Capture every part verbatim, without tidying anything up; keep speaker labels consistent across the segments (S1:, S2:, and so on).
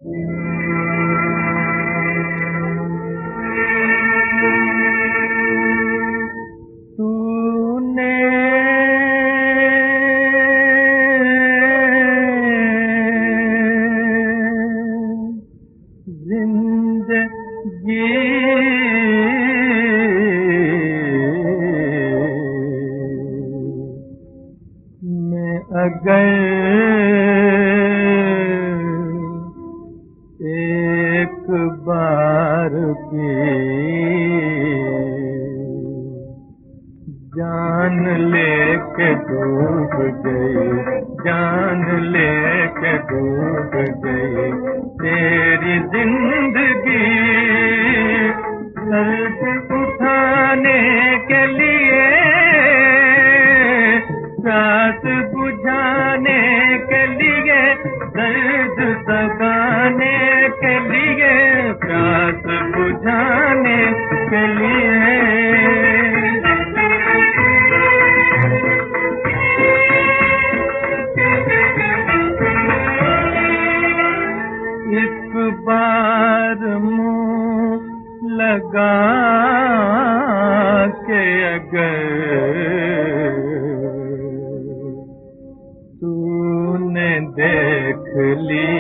S1: तूने जिंदगी में अगर एक बार की जान लेके डूब गई, जान लेके डूब गई तेरी जिंदगी। दर्द उठाने के लिए, प्यास बुझाने के लिए, दर्द दबाने के लिए, प्यास बुझाने के लिए। एक बार मुंह लगा के अगर तूने देख ली,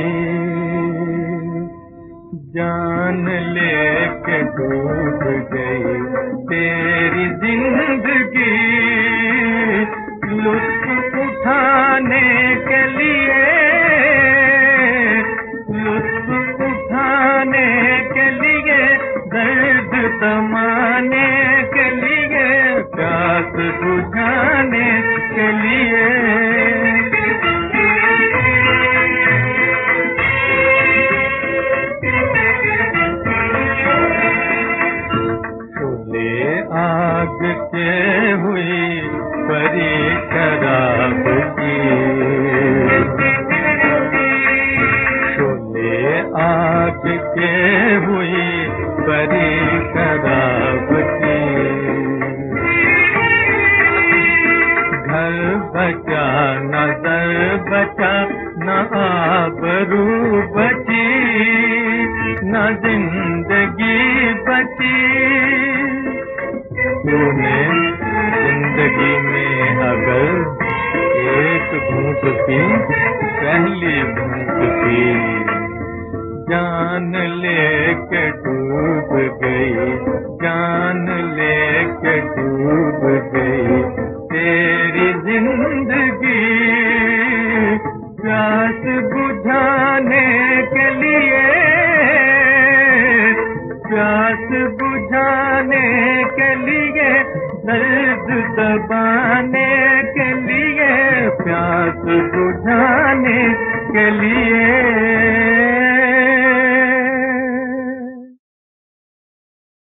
S1: जान लेके डूब गई तेरी जिंदगी। लुत्फ उठाने के लिए, लुत्फ उठाने के लिए, दर्द तमाने के लिए, प्यास बुझाने के लिए। शोले आग के हुई परी शराब की, आग के हुई परी शराब की। घर बचा नजर बचा, न आबरू बची, न जिंदगी बची। तूने जिंदगी में अगर एक घूंट पी, पहली घूंट पी, जान लेके डूब गई, जान लेके डूब गई तेरी जिंदगी। प्यास बुझाने के लिए, प्यास बुझाने के लिए, दर्द दबाने के लिए, प्यास बुझाने के लिए।